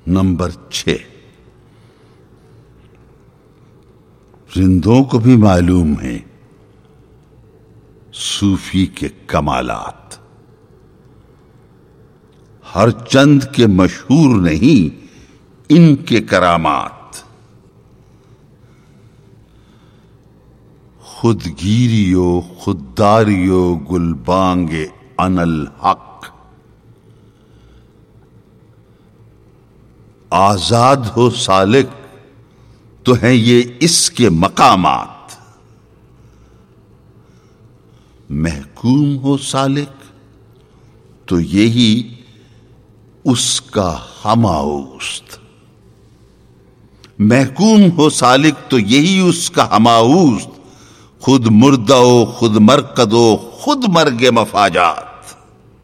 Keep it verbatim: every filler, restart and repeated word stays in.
Number छह, रिंदों को भी मालूम है सूफी के कमालात। हर चंद के मशहूर नहीं इनके करामात। खुदगीरियो खुददारियो गुलबांगे अनल हक। आजाद हो सालिक तो हैं ये इसके मकामात। महकूम हो सालिक तो यही उसका हमाउस्त। महकूम हो सालिक तो यही उसका हमाउस्त। खुद मुर्दा हो खुद मरकदो खुद मर्गे मफाजात।